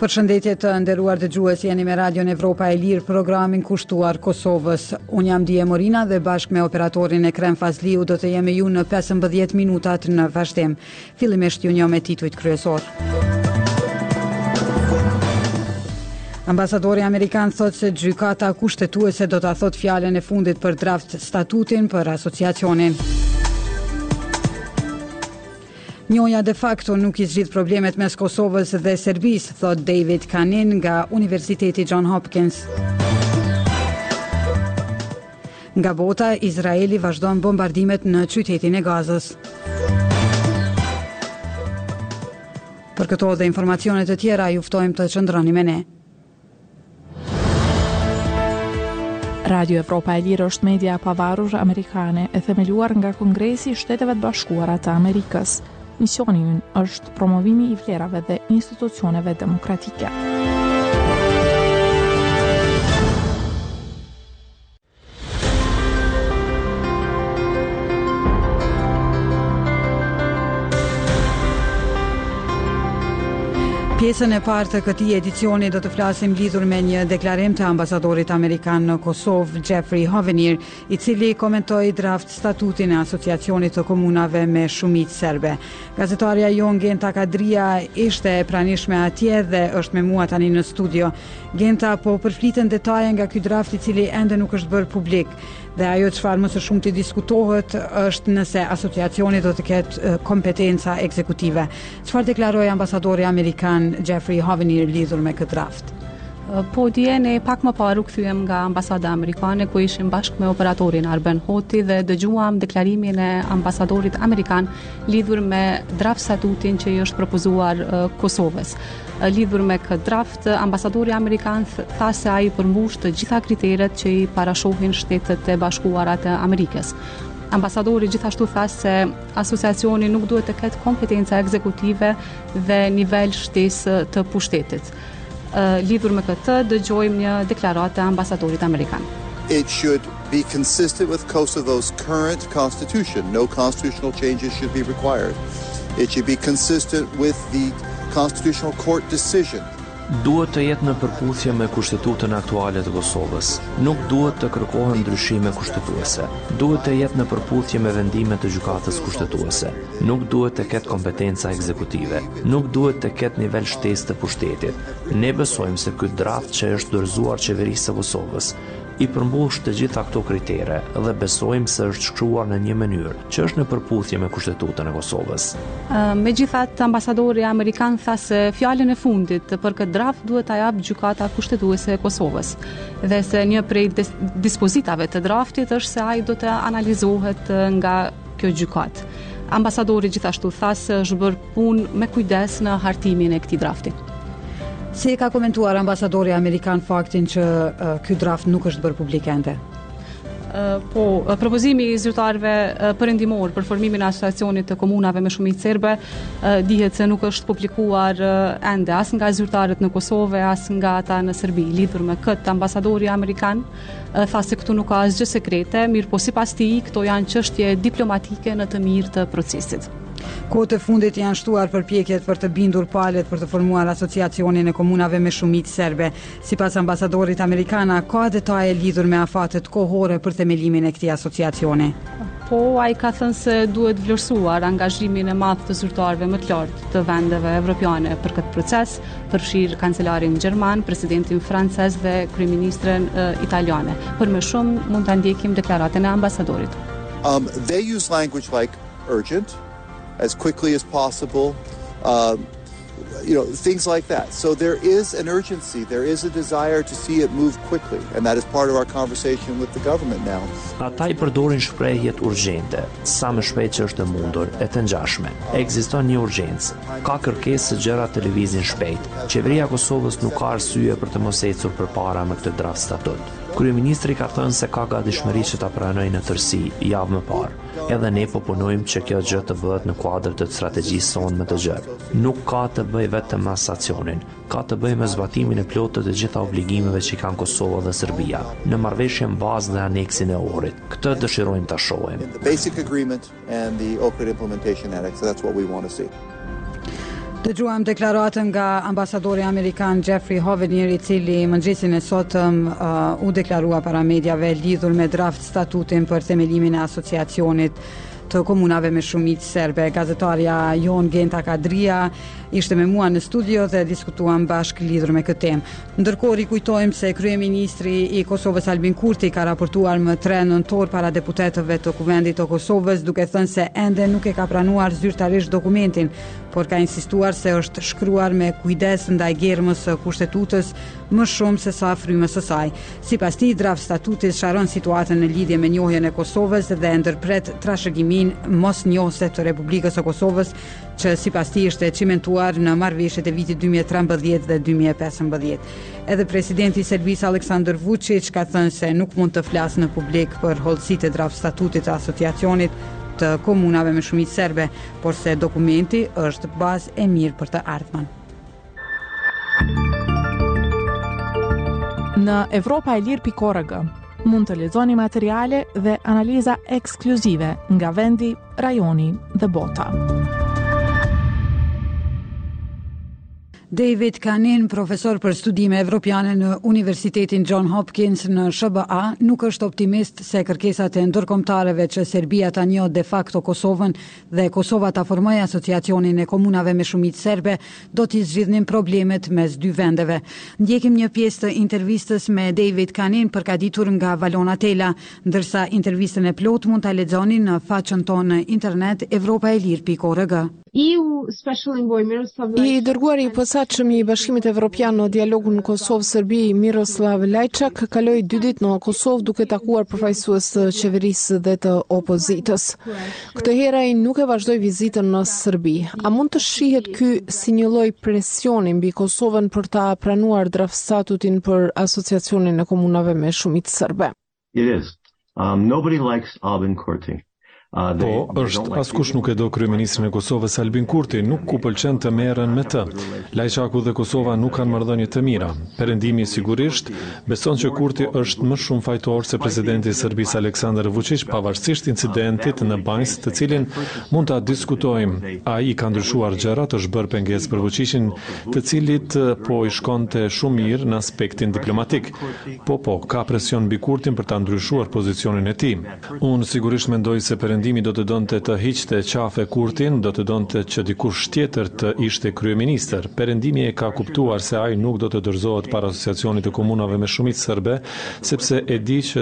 Përshëndetje të nderuar dëgjues, jeni me Radion Evropa e Lirë, programin kushtuar Kosovës. Unë jam Dije Morina dhe bashkë me operatorin Ekrem Fazliu do të jemi ju në 15 minutat në vazhdim. Fillimisht ju njoh me titujt kryesor. Ambasadori Amerikan thot se gjykata kushtetuese do ta thot fjalën e fundit për draft statutin për asociacionin. Njoja de facto nuk i zgjidh problemet mes Kosovës dhe Serbisë, thot David Kanin nga Universiteti John Hopkins. Nga bota, Izraeli vazhdon bombardimet në qytetin e Gazës. Për këto dhe informacionet e tjera, ju ftojmë të qëndroni me ne. Radio Evropa e Lirë është media e pavarur amerikane e themeluar nga Kongresi i Shteteve të Bashkuara të Amerikës. Misioni ynë është promovimi i vlerave dhe institucioneve demokratike. Pjesën e parë të këtij edicioni do të flasim lidhur me një deklarim të ambasadorit amerikan në Kosovë, Jeffrey Hovenier, i cili komentoi draft statutin e asociacionit të komunave me shumicë serbe. Gazetarja jon Genta Kadria ishte e pranishme atje dhe është me mua tani në studio. Genta, po përfliten detaje nga ky draft i cili ende nuk është bërë publik. Dhe ajo çfarë më së shumti diskutohet është nëse asociacioni do të ketë kompetenca ekzekutive. Çfarë deklaroi ambasadori amerikan Jeffrey Hovenier lidhur me këtë draft? Po dje ne pak më parë u kthyem nga ambasada amerikane ku ishim bashkë me operatorin Arben Hoti dhe dëgjuam deklarimin e ambasadorit amerikan lidhur me draft statutin që i është propozuar Kosovës. Lidhur me këtë draft, ambasadori amerikan tha se ai përmbush të gjitha kriteret që i parashohin Shtetet e Bashkuara të Amerikës. Ambasadori gjithashtu tha se asociacioni nuk duhet të ketë kompetenca ekzekutive dhe nivel shtesë të pushtetit. Lidhur me këtë, dëgjojmë një deklaratë e ambasadorit amerikan. It should be consistent with Kosovo's current constitution. No constitutional changes should be required. It should be consistent with the Constitutional Court decision. Duhet të jetë në përputhje me kushtetutën aktuale të Kosovës. Nuk duhet të kërkohen ndryshime kushtetuese. Duhet të jetë në përputhje me vendimet të gjykatës kushtetuese. Nuk duhet të ketë kompetenca ekzekutive. Nuk duhet të ketë nivel shtesë të pushtetit. Ne besojmë se ky draft që është dorëzuar qeverisë së Kosovës i përmbush të gjitha këto kritere dhe besojmë se është shkruar në një mënyrë që është në përputhje me kushtetutën e Kosovës. Megjithatë, ambasadori amerikan tha se fjalën e fundit për këtë draft duhet ta jap gjykata kushtetuese e Kosovës dhe se një prej dispozitave të draftit është se ai do të analizohet nga kjo gjykatë. Ambasadori gjithashtu tha se është bërë punë me kujdes në hartimin e këtij drafti. Si ka komentuar ambasadori amerikan faktin që ky draft nuk është bërë publik ende? Propozimi i zyrtarëve perëndimor për formimin e asociacionit të komunave me shumicë serbe dihet se nuk është publikuar ende as nga zyrtarët në Kosovë as nga ata në Serbi. Lidhur me këtë, ambasadori amerikan tha se këtu nuk ka asgjë sekrete, mirë po sipas tij këto janë çështje diplomatike në të mirë të procesit. Kohët e fundit janë shtuar përpjekjet për të bindur palët për të formuar asociacionin e komunave me shumicë serbe. Sipas ambasadorit amerikan, ka detaje lidhur me afatet kohore për themelimin e këtij asociacioni. Po, ai ka thënë se duhet vlerësuar angazhimin e madh të zyrtarëve më të lartë të vendeve evropiane për këtë proces, përfshir kancelarin gjerman, presidentin francez dhe kryeministren italiane. Për më shumë mund ta ndjekim deklaratën e ambasadorit. They use language like urgent, as quickly as possible, things like that. So there is an urgency, there is a desire to see it move quickly, and that is part of our conversation with the government now. Ata i përdorin shprehjet urgjente, sa më shpejt që është e mundur, e të ngjashme. Ekziston një urgjencë, ka kërkesë që gjërat të lëvizin shpejt. Qeveria e Kosovës nuk ka arsye për të mos ecur përpara me këtë draft statut. Kryeministri ka thënë se ka gatishmëri që ta pranojë në tërësi javë më parë. Edhe ne po punojmë që kjo gjë të bëhet në kuadër të strategjisë sonë më të gjerë. Nuk ka të bëjë vetëm me asociacionin, ka të bëjë me zbatimin e plotë të gjitha obligimeve që kanë Kosova dhe Serbia në marrëveshjen bazë dhe aneksin e Ohrit. Këtë dëshirojmë ta shohim. The basic agreement and the Ohrid implementation annex, that's what we want to see. Dëgjuam deklaratën nga ambasadori amerikan Jeffrey Hovenier, I cili mëngjesin e sotëm u deklarua para mediave lidhur me draft statutin për themelimin e asociacionit të komunave me shumicë serbe. Gazetarja Jon Genta Kadria ishte me mua në studio dhe diskutuam bashkë lidhur me këtë temë. Ndërkohë rikujtojmë se kryeministri I Kosovës Albin Kurti ka raportuar më 3 nëntor para deputetëve të Kuvendit të Kosovës, duke thënë se ende nuk e ka pranuar zyrtarisht dokumentin, por ka insistuar se është shkruar me kujdes ndaj germës së kushtetutës më shumë se sa frymës së saj. Sipas tij, draft statutit sharon situatën në lidhje me njohjen e Kosovës dhe ndërpret trashëgimin mosnjohëse të Republikës së Kosovës, që sipas tij është cimentuar në marrëveshjet e vitit 2013 dhe 2015. Edhe presidenti I Serbisë Aleksandar Vučić ka thënë se nuk mund të flasë në publik për hollësitë e draft statutit të asociacionit të komunave me shumicë serbe, por se dokumenti është bazë e mirë për të ardhmen. Në evropaelir.org mund të lexoni materiale dhe analiza ekskluzive nga vendi, rajoni dhe bota. David Kanin, profesor për studime evropiane në Universitetin John Hopkins në SBA, nuk është optimist se kërkesat e ndërkombëtarëve që Serbia ta njohë de facto Kosovën dhe Kosova ta formojë asociacionin e komunave me shumicë serbe do t'i zgjidhnin problemet mes dy vendeve. Ndjekim një pjesë të intervistës me David Kanin përgatitur nga Valona Tela, ndërsa intervistën e plot mund ta lexoni në faqen tonë në internet evropaelir.org. I dërguari I posaçëm I Bashkimit Evropian në dialogun Kosovë-Serbi Miroslav Lajçak kaloi 2 ditë në Kosovë duke takuar përfaqësues të qeverisë dhe të opozitës. Këtë herë ai nuk e vazhdoi vizitën në Serbi. A mund të shihet ky si një lloj presioni mbi Kosovën për ta pranuar draft statutin për asociacionin e komunave me shumicë serbe? It is. Nobody likes Albin Kurti. Po, askush nuk e do kryeministrin e Kosovës Albin Kurti, nuk ku pëlqen të merren me të. Lajçaku dhe Kosova nuk kanë marrëdhënie të mira. Perëndimi sigurisht beson që Kurti është më shumë fajtor se presidenti I Serbisë Aleksandar Vučić, pavarësisht incidentit në Banjs, të cilin mund ta diskutojmë. Ai ka ndryshuar gjërat, është bërë pengesë për Vučićin, të cilit po I shkonte shumë mirë në aspektin diplomatik. Po, ka presion mbi Kurtin për ta ndryshuar pozicionin e tij. Unë sigurisht mendoj se perëndimi do të donte të hiqte qafe Kurtin, do të donte që dikush tjetër të ishte kryeministër. Perëndimi e ka kuptuar se ai nuk do të dorëzohet para asociacionit të komunave me shumicë serbe, sepse e di që